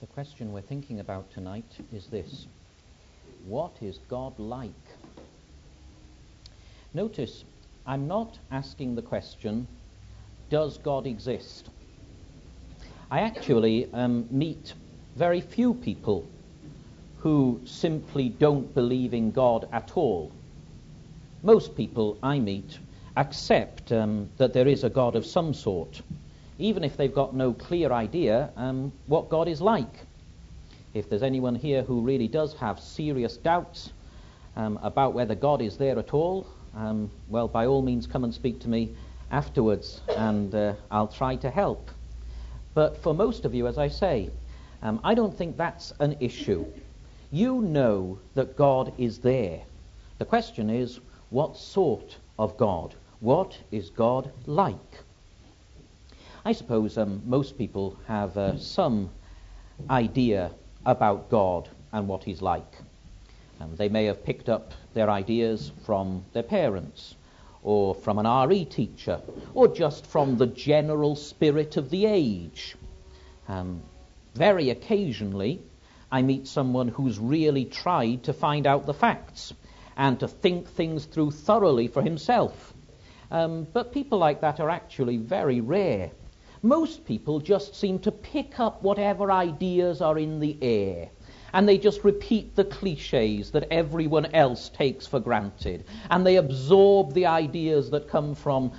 The question we're thinking about tonight is this: what is God like? Notice, I'm not asking the question, does God exist? I actually meet very few people who simply don't believe in God at all. Most people I meet accept that there is a God of some sort, even if they've got no clear idea what God is like. If there's anyone here who really does have serious doubts about whether God is there at all, well, by all means come and speak to me afterwards, and I'll try to help. But for most of you, as I say, I don't think that's an issue. You know that God is there. The question is, what sort of God? What is God like? I suppose most people have some idea about God and what he's like. They may have picked up their ideas from their parents, or from an RE teacher, or just from the general spirit of the age. Very occasionally, I meet someone who's really tried to find out the facts and to think things through thoroughly for himself. But people like that are actually very rare. Most people just seem to pick up whatever ideas are in the air, and they just repeat the cliches that everyone else takes for granted, and they absorb the ideas that come from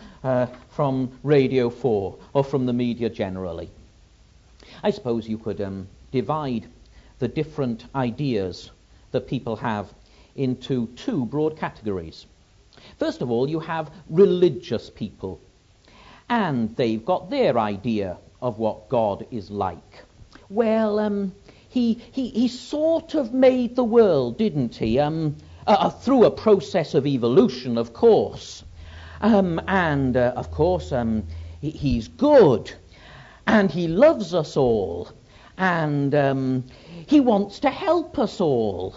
Radio 4 or from the media generally. I suppose you could divide the different ideas that people have into two broad categories. First of all, you have religious people, and they've got their idea of what God is like. Well, he sort of made the world, didn't he? Through a process of evolution, of course. Of course, he's good, and he loves us all, and he wants to help us all.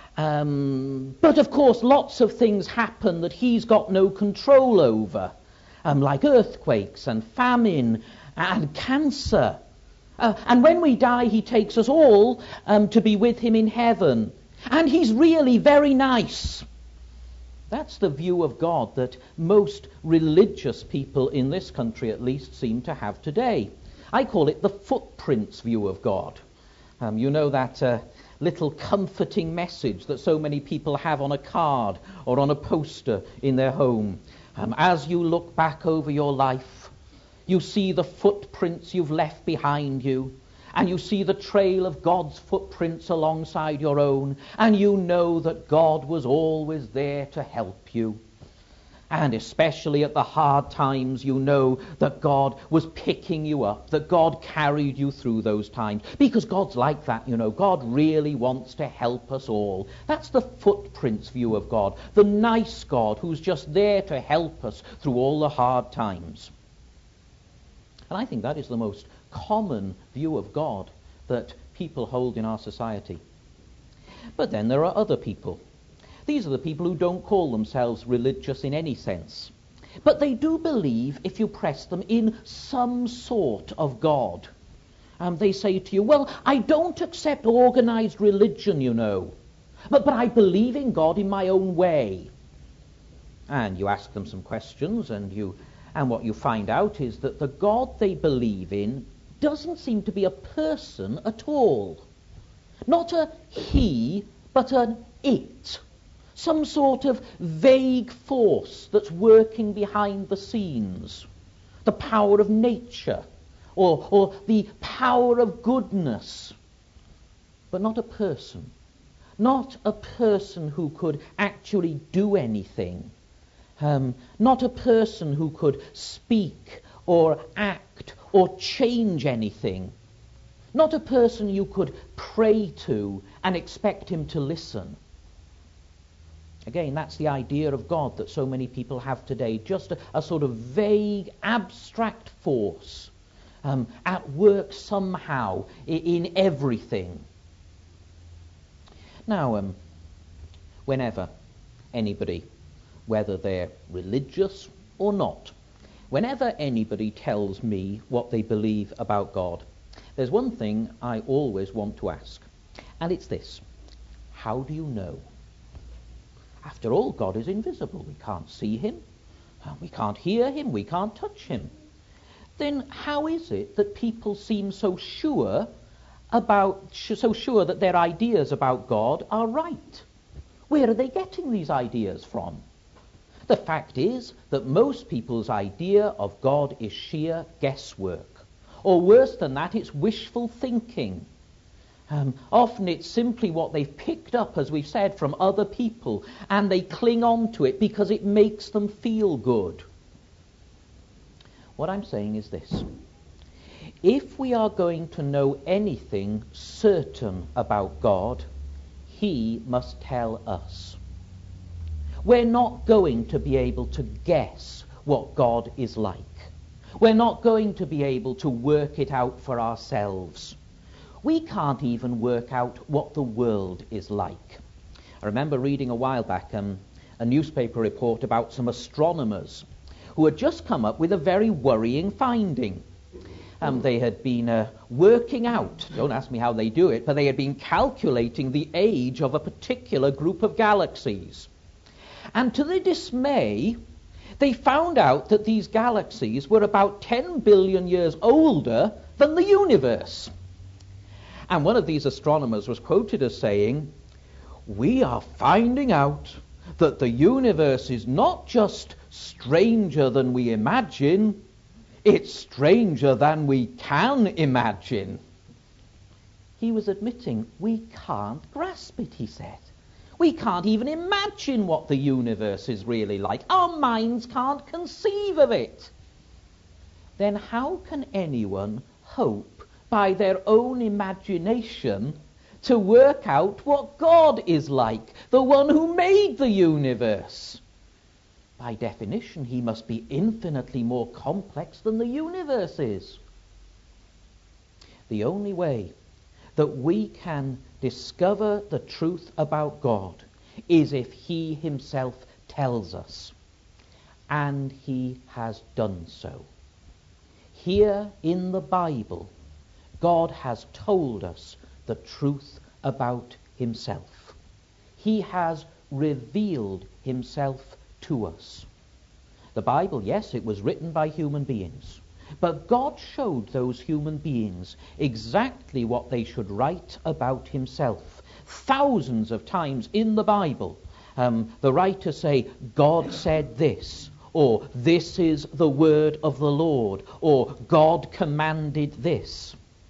But of course, lots of things happen that he's got no control over, like earthquakes and famine and cancer. And when we die, he takes us all to be with him in heaven. And he's really very nice. That's the view of God that most religious people in this country at least seem to have today. I call it the footprints view of God. You know that little comforting message that so many people have on a card or on a poster in their home. As you look back over your life, you see the footprints you've left behind you, and you see the trail of God's footprints alongside your own, and you know that God was always there to help you. And especially at the hard times, you know that God was picking you up, that God carried you through those times. Because God's like that, you know. God really wants to help us all. That's the footprints view of God, the nice God who's just there to help us through all the hard times. And I think that is the most common view of God that people hold in our society. But then there are other people. These are the people who don't call themselves religious in any sense. But they do believe, if you press them, in some sort of God. They say to you, well, I don't accept organized religion, you know. But I believe in God in my own way. And you ask them some questions, and what you find out is that the God they believe in doesn't seem to be a person at all. Not a he, but an it. Some sort of vague force that's working behind the scenes. The power of nature, or the power of goodness. But not a person. Not a person who could actually do anything. Not a person who could speak or act or change anything. Not a person you could pray to and expect him to listen. Again, that's the idea of God that so many people have today, just a sort of vague, abstract force at work somehow in everything. Now, whenever anybody, whether they're religious or not, whenever anybody tells me what they believe about God, There's one thing I always want to ask, and it's this. How do you know? After all, God is invisible. We can't see him. We can't hear him. We can't touch him. Then how is it that people seem so sure that their ideas about God are right? Where are they getting these ideas from? The fact is that most people's idea of God is sheer guesswork. Or worse than that, it's wishful thinking. Often it's simply what they've picked up, as we've said, from other people, and they cling on to it because it makes them feel good. What I'm saying is this. If we are going to know anything certain about God, he must tell us. We're not going to be able to guess what God is like. We're not going to be able to work it out for ourselves. We can't even work out what the world is like. I remember reading a while back a newspaper report about some astronomers who had just come up with a very worrying finding. They had been working out, don't ask me how they do it, but they had been calculating the age of a particular group of galaxies. And to their dismay, they found out that these galaxies were about 10 billion years older than the universe. And one of these astronomers was quoted as saying, "We are finding out that the universe is not just stranger than we imagine, it's stranger than we can imagine." He was admitting, we can't grasp it, he said. We can't even imagine what the universe is really like. Our minds can't conceive of it. Then how can anyone hope by their own imagination to work out what God is like, the one who made the universe? By definition, he must be infinitely more complex than the universe is. The only way that we can discover the truth about God is if he himself tells us. And he has done so. Here in the Bible, God has told us the truth about himself. He has revealed himself to us. The Bible, yes, it was written by human beings, but God showed those human beings exactly what they should write about himself. Thousands of times in the Bible, the writers say, God said this, or this is the word of the Lord, or God commanded this.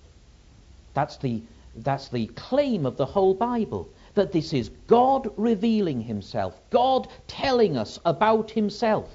That's the claim of the whole Bible, that this is God revealing himself, God telling us about himself.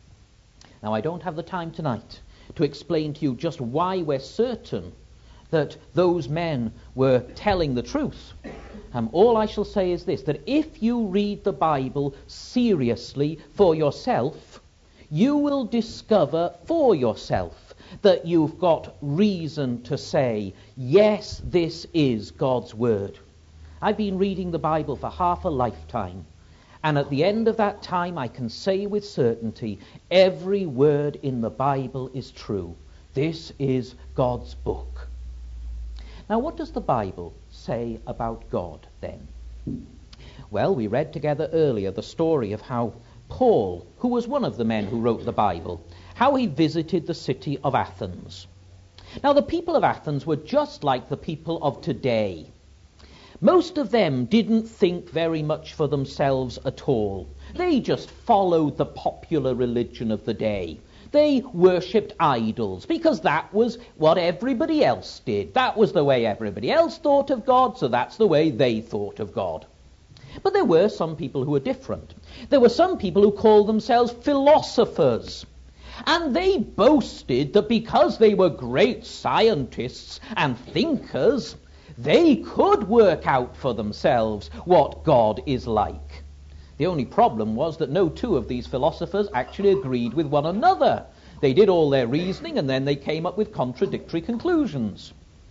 Now, I don't have the time tonight to explain to you just why we're certain that those men were telling the truth. All I shall say is this, that if you read the Bible seriously for yourself, you will discover for yourself that you've got reason to say, yes, this is God's word. I've been reading the Bible for half a lifetime, and at the end of that time I can say with certainty, every word in the Bible is true. This is God's book. Now, what does the Bible say about God then? Well, we read together earlier the story of how Paul, who was one of the men who wrote the Bible, how he visited the city of Athens. Now, the people of Athens were just like the people of today. Most of them didn't think very much for themselves at all. They just followed the popular religion of the day. They worshipped idols because that was what everybody else did. That was the way everybody else thought of God, so that's the way they thought of God. But there were some people who were different. There were some people who called themselves philosophers. And they boasted that because they were great scientists and thinkers, they could work out for themselves what God is like. The only problem was that no two of these philosophers actually agreed with one another. They did all their reasoning and then they came up with contradictory conclusions.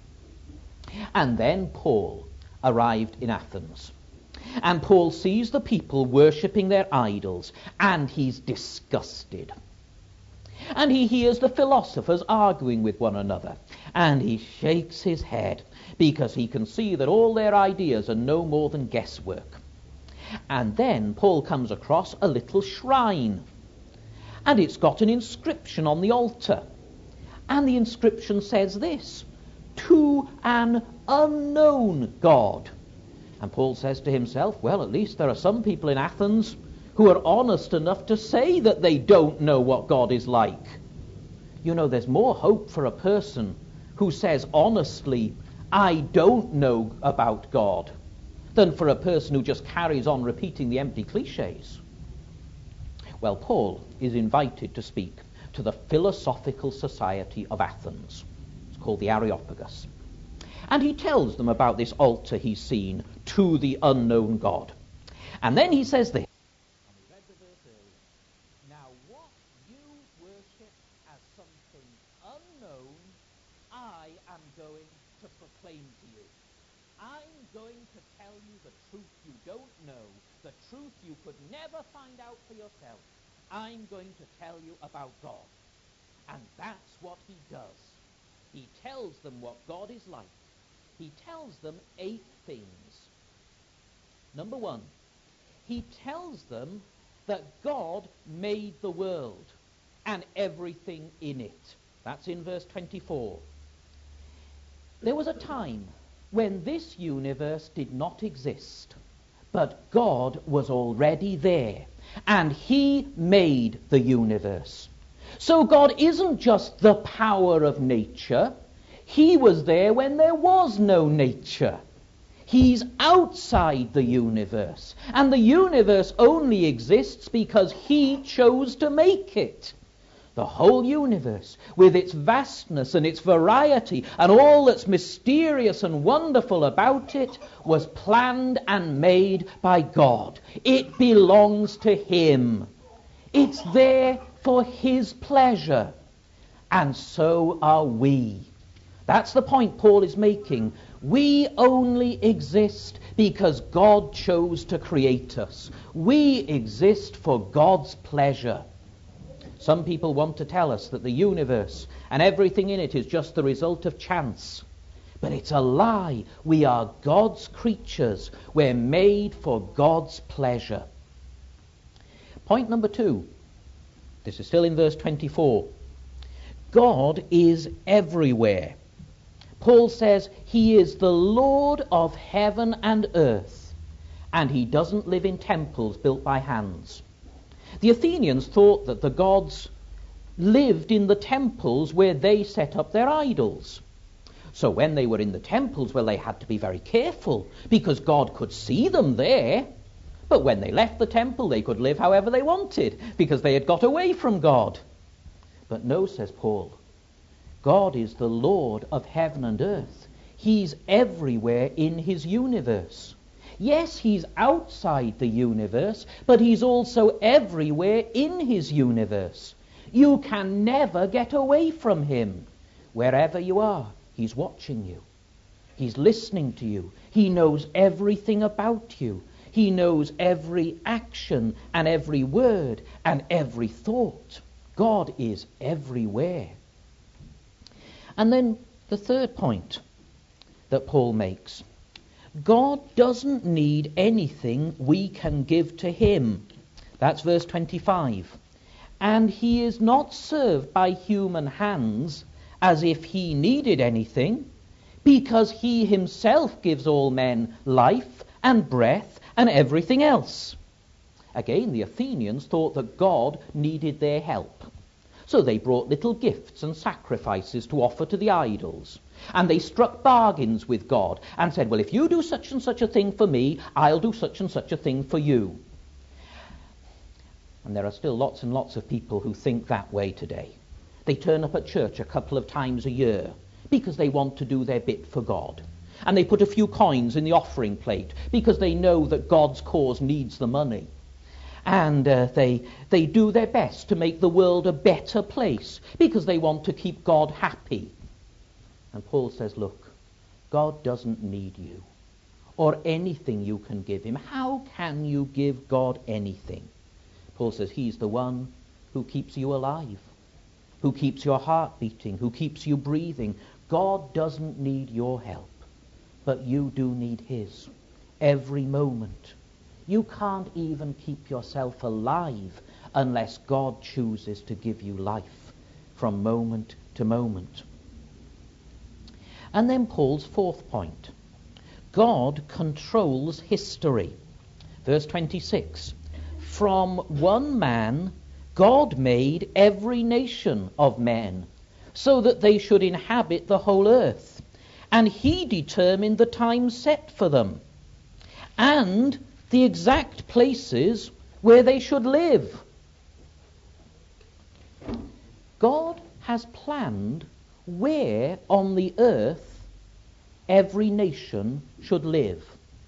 And then Paul arrived in Athens. And Paul sees the people worshipping their idols, and he's disgusted. and he hears the philosophers arguing with one another, and he shakes his head because he can see that all their ideas are no more than guesswork. And then Paul comes across a little shrine, and it's got an inscription on the altar, and the inscription says this: "To an unknown God." And Paul says to himself, well, at least there are some people in Athens who are honest enough to say that they don't know what God is like. You know, there's more hope for a person who says honestly, I don't know about God, than for a person who just carries on repeating the empty cliches. Well, Paul is invited to speak to the Philosophical Society of Athens. It's called the Areopagus. And he tells them about this altar he's seen to the unknown God. And then he says this. Now what you worship as something unknown, I am going to proclaim to you. I'm going to tell you the truth you don't know, the truth you could never find out for yourself. I'm going to tell you about God. And that's what he does. He tells them what God is like. He tells them 8 things. Number 1, he tells them that God made the world and everything in it. That's in verse 24. There was a time when this universe did not exist, but God was already there, and he made the universe. So God isn't just the power of nature. He was there when there was no nature. He's outside the universe, and the universe only exists because he chose to make it. The whole universe, with its vastness and its variety and all that's mysterious and wonderful about it, was planned and made by God. It belongs to him. It's there for his pleasure. And so are we. That's the point Paul is making. We only exist because God chose to create us. We exist for God's pleasure. Some people want to tell us that the universe and everything in it is just the result of chance. But it's a lie. We are God's creatures. We're made for God's pleasure. Point number 2. This is still in verse 24. God is everywhere. Paul says he is the Lord of heaven and earth, and he doesn't live in temples built by hands. The Athenians thought that the gods lived in the temples where they set up their idols. So when they were in the temples, well, they had to be very careful because God could see them there. But when they left the temple, they could live however they wanted because they had got away from God. But no, says Paul, God is the Lord of heaven and earth. He's everywhere in his universe. Yes, he's outside the universe, but he's also everywhere in his universe. You can never get away from him. Wherever you are, he's watching you. He's listening to you. He knows everything about you. He knows every action and every word and every thought. God is everywhere. And then the third point that Paul makes. God doesn't need anything we can give to him. That's verse 25. And he is not served by human hands as if he needed anything, because he himself gives all men life and breath and everything else. Again, the Athenians thought that God needed their help. So they brought little gifts and sacrifices to offer to the idols. And they struck bargains with God and said, well, if you do such and such a thing for me, I'll do such and such a thing for you. And there are still lots and lots of people who think that way today. They turn up at church a couple of times a year because they want to do their bit for God. And they put a few coins in the offering plate because they know that God's cause needs the money. And they do their best to make the world a better place because they want to keep God happy. And Paul says, look, God doesn't need you or anything you can give him. How can you give God anything? Paul says he's the one who keeps you alive. who keeps your heart beating, who keeps you breathing. God doesn't need your help, but you do need his every moment. You can't even keep yourself alive unless God chooses to give you life from moment to moment. And then Paul's fourth point. God controls history. Verse 26. From one man God made every nation of men, so that they should inhabit the whole earth. And he determined the time set for them, and the exact places where they should live. God has planned where on the earth every nation should live.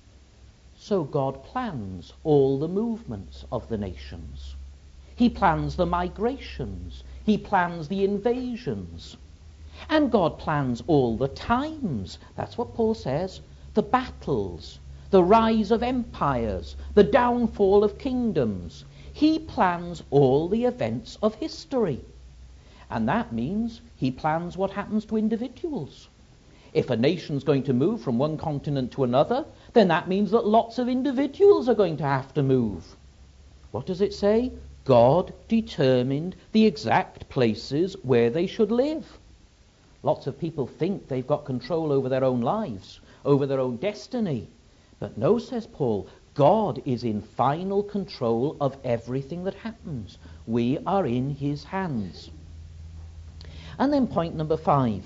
So God plans all the movements of the nations. He plans the migrations. He plans the invasions. And God plans all the times. That's what Paul says. The battles, the rise of empires, the downfall of kingdoms. He plans all the events of history. And that means he plans what happens to individuals. If a nation's going to move from one continent to another, then that means that lots of individuals are going to have to move. What does it say? God determined the exact places where they should live. Lots of people think they've got control over their own lives, over their own destiny. But no, says Paul, God is in final control of everything that happens. We are in his hands. And then point number 5.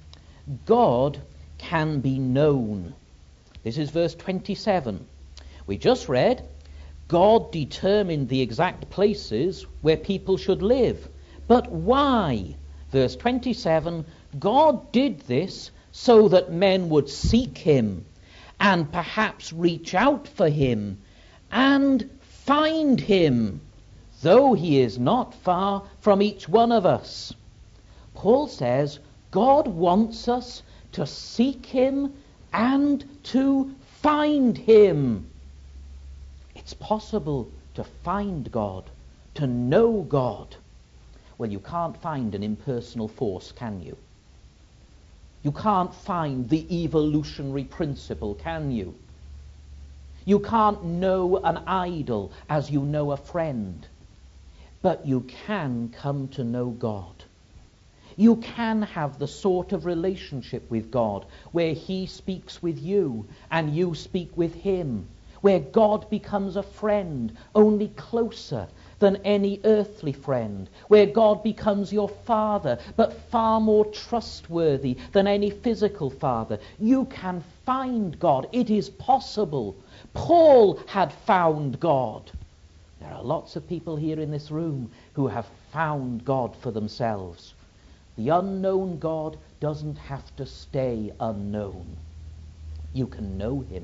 God can be known. This is verse 27. We just read, God determined the exact places where people should live. But why? Verse 27, God did this so that men would seek him and perhaps reach out for him and find him, though he is not far from each one of us. Paul says God wants us to seek him and to find him. It's possible to find God, to know God. Well, you can't find an impersonal force, can you? You can't find the evolutionary principle, can you? You can't know an idol as you know a friend. But you can come to know God. You can have the sort of relationship with God where he speaks with you and you speak with him, where God becomes a friend only closer than any earthly friend, where God becomes your father, but far more trustworthy than any physical father. You can find God. It is possible. Paul had found God. There are lots of people here in this room who have found God for themselves. The unknown God doesn't have to stay unknown. You can know him.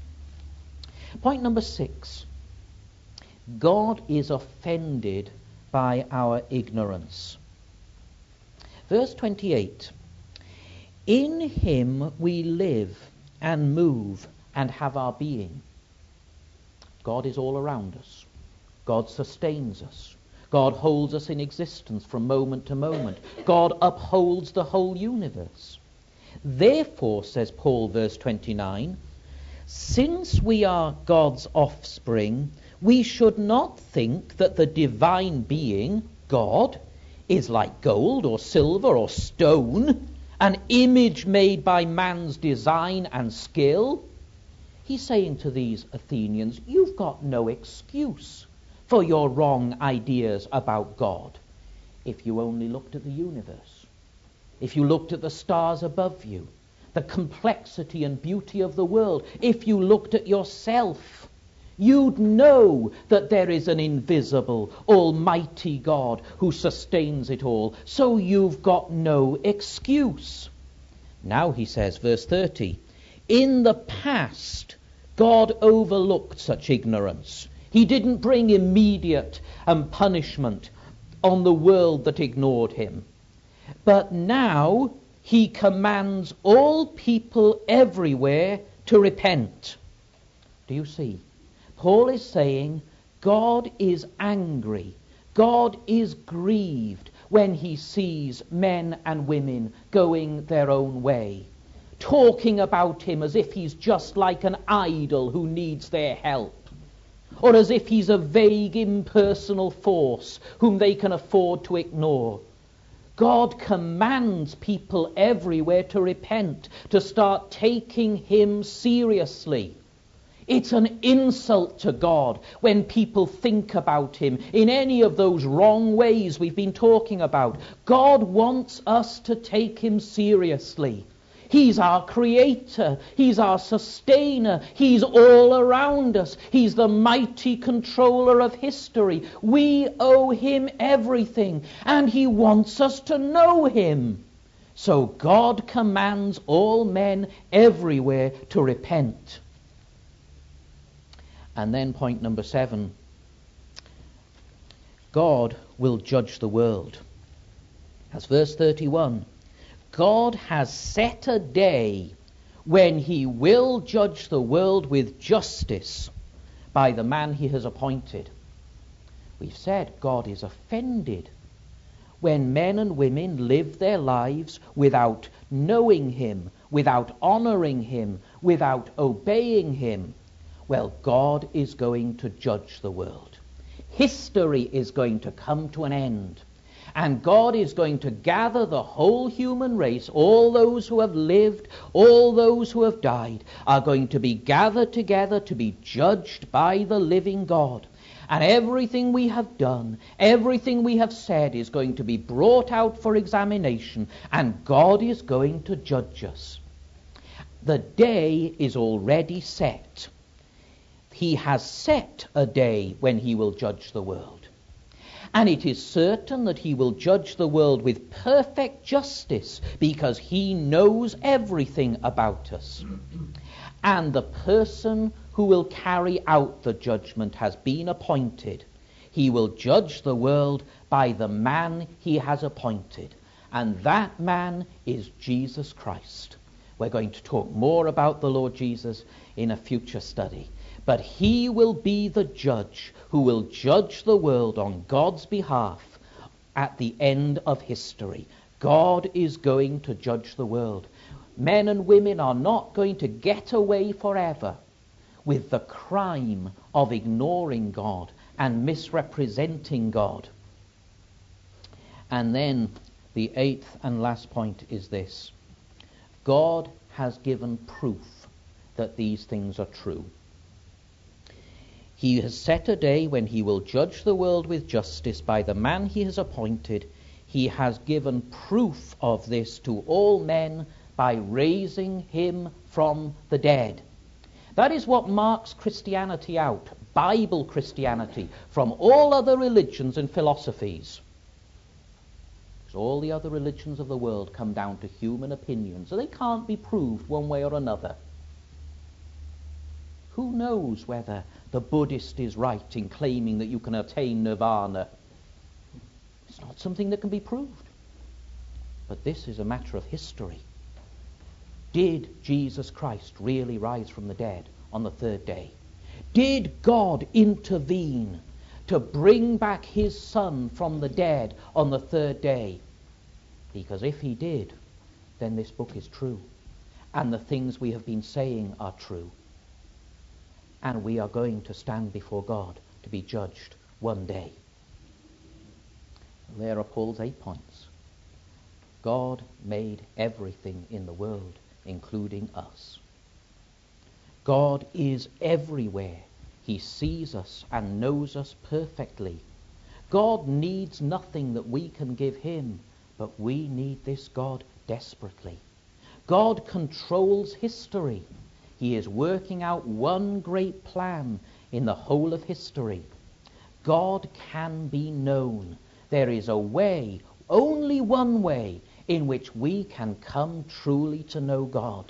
Point number 6. God is offended by our ignorance. Verse 28. In him we live and move and have our being. God is all around us. God sustains us. God holds us in existence from moment to moment. God upholds the whole universe. Therefore, says Paul, verse 29, since we are God's offspring, we should not think that the divine being, God, is like gold or silver or stone, an image made by man's design and skill. He's saying to these Athenians, you've got no excuse for your wrong ideas about God. If you only looked at the universe, if you looked at the stars above you, the complexity and beauty of the world, if you looked at yourself, you'd know that there is an invisible, almighty God who sustains it all. So you've got no excuse. Now he says, verse 30, in the past, God overlooked such ignorance. He didn't bring immediate punishment on the world that ignored him. But now he commands all people everywhere to repent. Do you see? Paul is saying God is angry. God is grieved when he sees men and women going their own way, talking about him as if he's just like an idol who needs their help, or as if he's a vague, impersonal force whom they can afford to ignore. God commands people everywhere to repent, to start taking him seriously. It's an insult to God when people think about him in any of those wrong ways we've been talking about. God wants us to take him seriously. He's our creator. He's our sustainer. He's all around us. He's the mighty controller of history. We owe him everything, and he wants us to know him. So God commands all men everywhere to repent. And then point number 7, God will judge the world. That's verse 31. God has set a day when he will judge the world with justice by the man he has appointed. We've said God is offended when men and women live their lives without knowing him, without honoring him, without obeying him. Well, God is going to judge the world. History is going to come to an end. And God is going to gather the whole human race. All those who have lived, all those who have died, are going to be gathered together to be judged by the living God. And everything we have done, everything we have said is going to be brought out for examination. And God is going to judge us. The day is already set. He has set a day when he will judge the world. And it is certain that he will judge the world with perfect justice because he knows everything about us. And the person who will carry out the judgment has been appointed. He will judge the world by the man he has appointed. And that man is Jesus Christ. We're going to talk more about the Lord Jesus in a future study. But he will be the judge who will judge the world on God's behalf at the end of history. God is going to judge the world. Men and women are not going to get away forever with the crime of ignoring God and misrepresenting God. And then the 8th and last point is this. God has given proof that these things are true. He has set a day when he will judge the world with justice by the man he has appointed. He has given proof of this to all men by raising him from the dead. That is what marks Christianity out, Bible Christianity, from all other religions and philosophies. Because all the other religions of the world come down to human opinions, so they can't be proved one way or another. Who knows whether the Buddhist is right in claiming that you can attain nirvana? It's not something that can be proved. But this is a matter of history. Did Jesus Christ really rise from the dead on the 3rd day? Did God intervene to bring back his Son from the dead on the 3rd day? Because if he did, then this book is true. And the things we have been saying are true. And we are going to stand before God to be judged one day. There are Paul's 8 points. God made everything in the world, including us. God is everywhere. He sees us and knows us perfectly. God needs nothing that we can give him, but we need this God desperately. God controls history. He is working out one great plan in the whole of history. God can be known. There is a way, only one way, in which we can come truly to know God.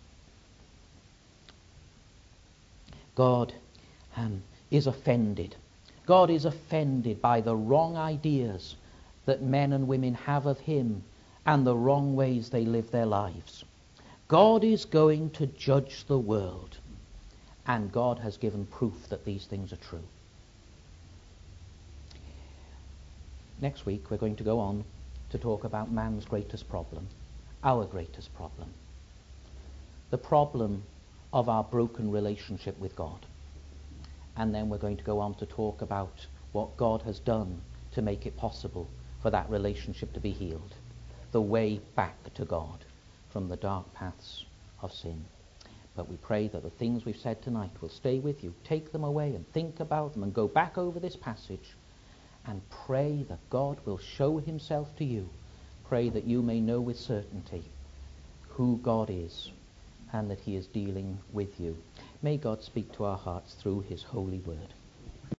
God is offended. God is offended by the wrong ideas that men and women have of him and the wrong ways they live their lives. God is going to judge the world, and God has given proof that these things are true. Next week we're going to go on to talk about man's greatest problem, our greatest problem, the problem of our broken relationship with God. And then we're going to go on to talk about what God has done to make it possible for that relationship to be healed, the way back to God from the dark paths of sin. But we pray that the things we've said tonight will stay with you. Take them away and think about them and go back over this passage and pray that God will show himself to you. Pray that you may know with certainty who God is and that he is dealing with you. May God speak to our hearts through his holy word.